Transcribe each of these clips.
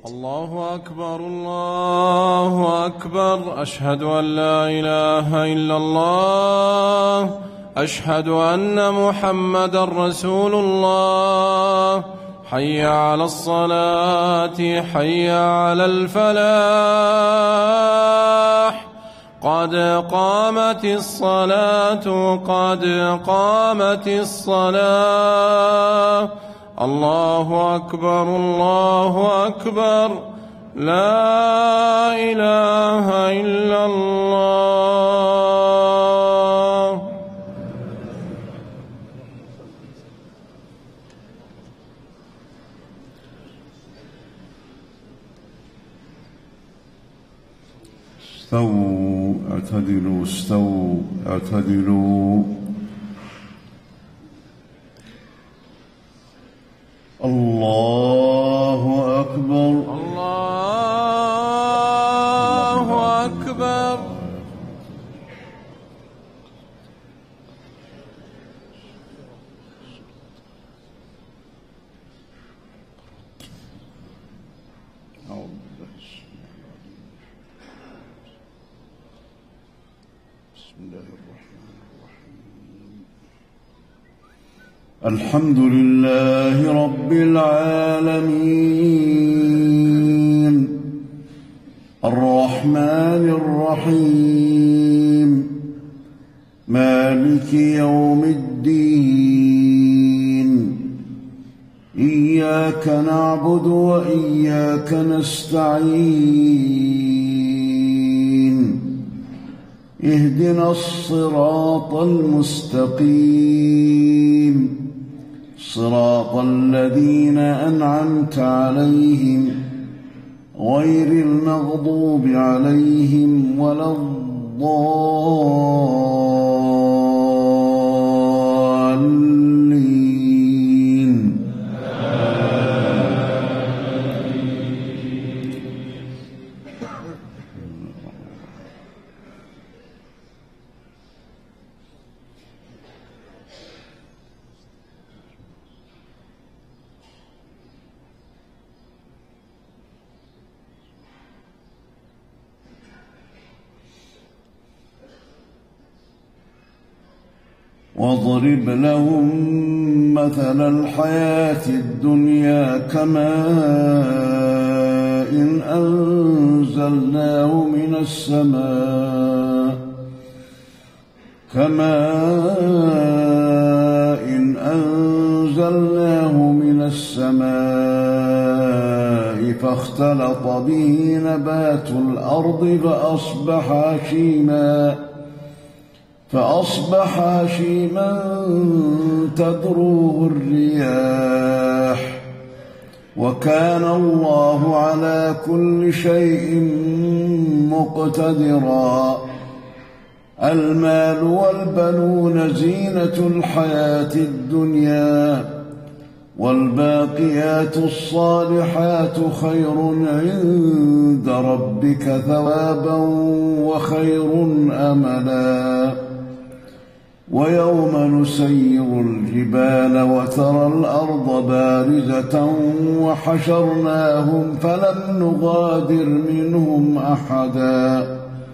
الله أكبر الله أكبر. أشهد أن لا إله إلا الله. أشهد أن محمدا رسول الله. حي على الصلاة حي على الفلاح. قد قامت الصلاة قد قامت الصلاة. الله أكبر الله أكبر. لا إله إلا الله. استووا اعتدلوا استووا اعتدلوا. الله أكبر الله أكبر. بسم الله الرحمن الرحيم. الحمد لله رب العالمين الرحمن الرحيم مالك يوم الدين. إياك نعبد وإياك نستعين. اهدنا الصراط المستقيم صراط الذين أنعمت عليهم غير المغضوب عليهم ولا الضالين. واضرب لهم مثل الحياة الدنيا كماء أنزلناه من السماء فاختلط به نبات الأرض فأصبح هشيما تذروه الرياح وكان الله على كل شيء مقتدرا. المال والبنون زينة الحياة الدنيا والباقيات الصالحات خير عند ربك ثوابا وخير أملا. ويوم نسير الجبال وترى الأرض بارزة وحشرناهم فلم نغادر منهم أحدا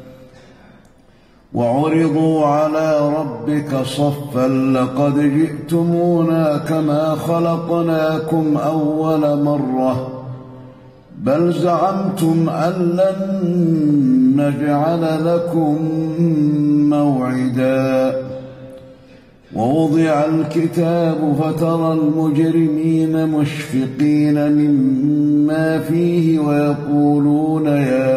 وعرضوا على ربك صفا لقد جئتمونا كما خلقناكم أول مرة بل زعمتم أن لن نجعل لكم موعدا. ووضع الكتاب فترى المجرمين مشفقين مما فيه ويقولون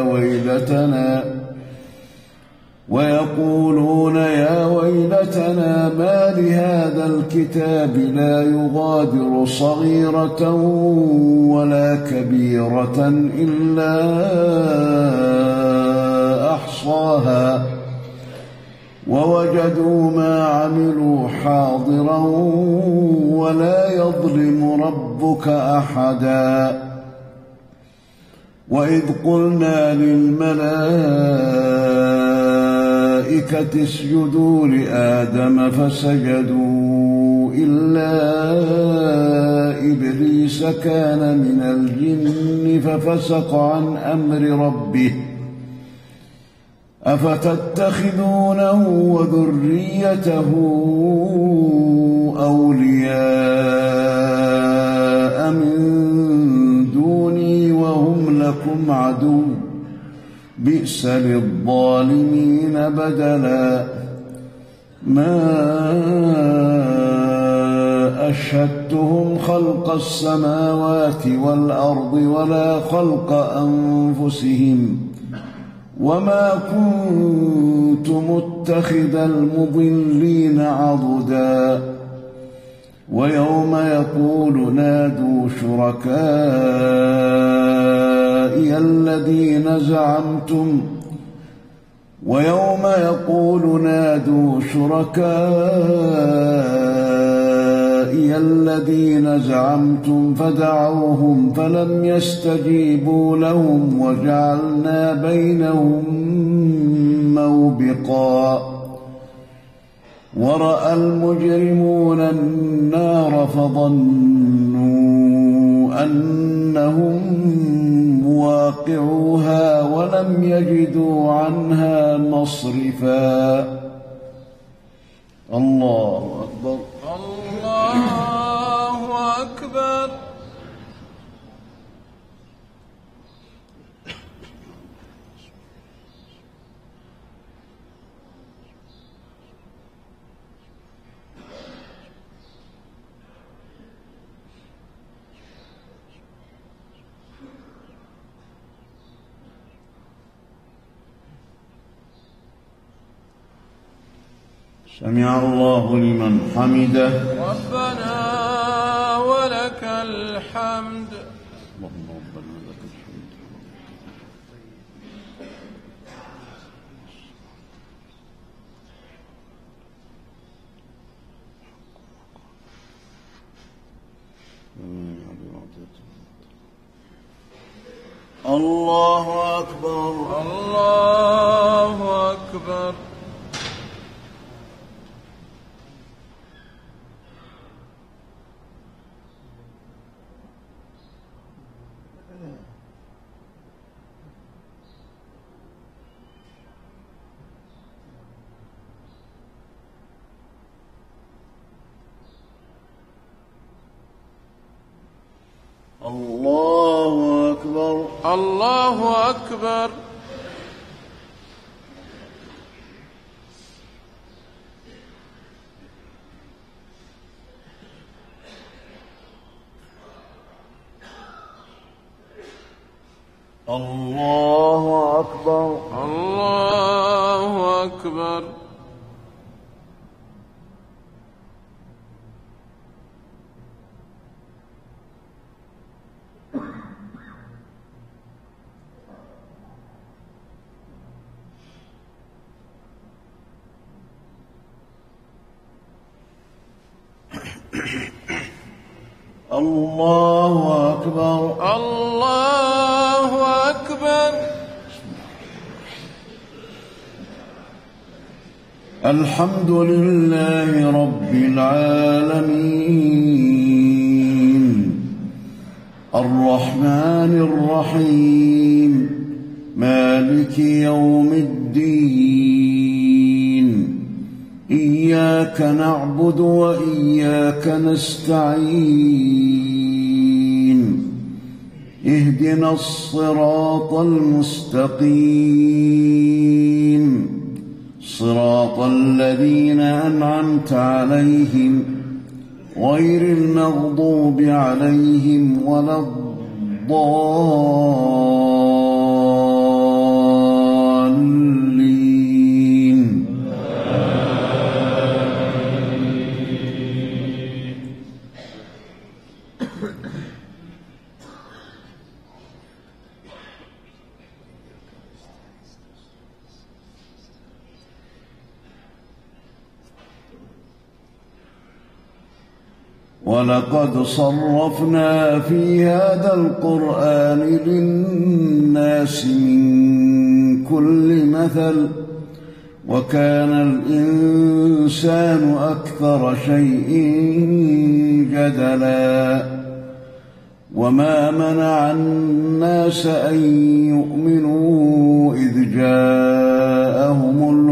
يا ويلتنا ما لهذا الكتاب لا يغادر صغيرة ولا كبيرة إلا أحصاها ووجدوا ما عملوا حاضرا ولا يظلم ربك أحدا. وإذ قلنا للملائكة اسجدوا لآدم فسجدوا إلا إبليس كان من الجن ففسق عن أمر ربه أفتتخذونه وذريته أولياء من دوني وهم لكم عدو بئس للظالمين بدلا ما أشهدتهم خلق السماوات والأرض ولا خلق أنفسهم وما كنت متخذ المضلين عضدا ويوم يقول نادوا شركائي الذين زعمتم فدعوهم فلم يستجيبوا لهم وجعلنا بينهم موبقا ورأى المجرمون النار فظنوا أنهم مواقعوها ولم يجدوا عنها مصرفا. الله أكبر. الله أكبر. سمع الله لمن حمده. ربنا ولك الحمد. اللهم ربنا لك الحمد. الله أكبر. الله أكبر. الله أكبر. الله أكبر. الله أكبر. الله أكبر. الله أكبر. الله أكبر. الحمد لله رب العالمين الرحمن الرحيم مالك يوم الدين إياك نعبد وإياك نستعين اهدنا الصراط المستقيم صراط الذين أنعمت عليهم غير المغضوب عليهم ولا الضالين. ولقد صرفنا في هذا القرآن للناس من كل مثل وكان الإنسان أكثر شيء جدلا وما منع الناس أن يؤمنوا إذ جاءهم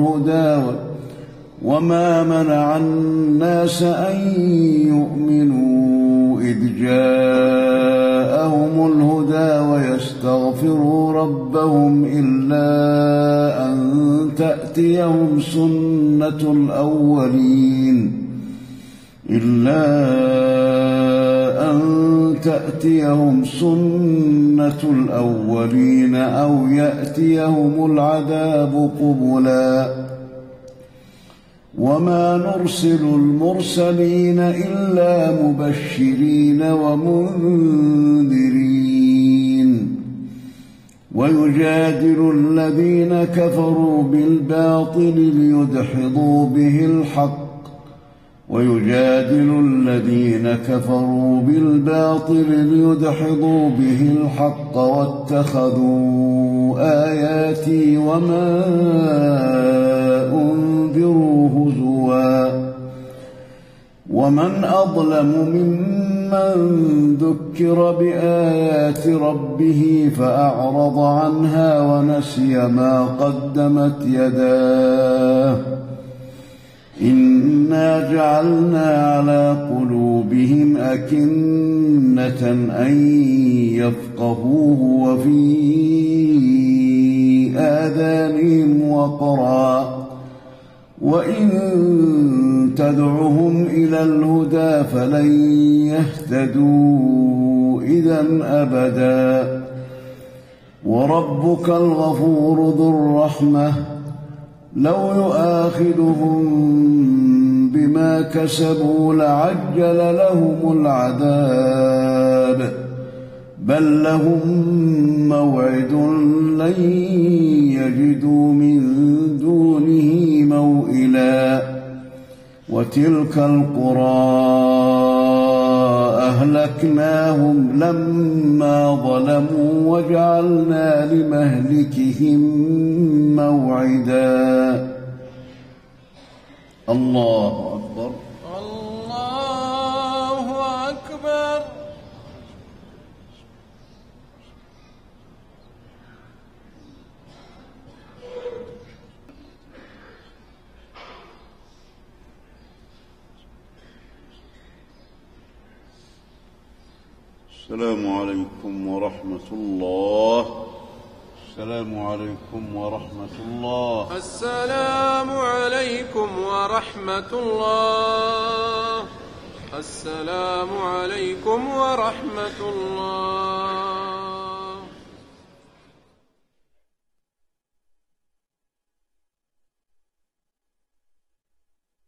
الهدى ويستغفروا ربهم إلا أن تأتيهم سنة الأولين أو يأتيهم العذاب قبلا وما نرسل المرسلين إلا مبشرين ومنذرين ويجادل الذين كفروا بالباطل ليدحضوا به الحق واتخذوا آياتي وما أنذروا هزوا ومن أظلم ممن ذكر بآيات ربه فأعرض عنها ونسي ما قدمت يداه إنا جعلنا على قلوبهم أكنة أن يفقهوه وفي آذانهم وقرا وإن تدعهم إلى الهدى فلن يهتدوا إذا أبدا وربك الغفور ذو الرحمة لو يؤاخذهم بما كسبوا لعجل لهم العذاب بل لهم موعد لن يجدوا من دونه موئلا وتلك القرى أهلكناهم لما ظلموا وجعلنا لمهلكهم موعدا الله أكبر الله أكبر. السلام عليكم ورحمة الله. السلام عليكم ورحمة الله. السلام عليكم ورحمة الله. السلام عليكم ورحمة الله.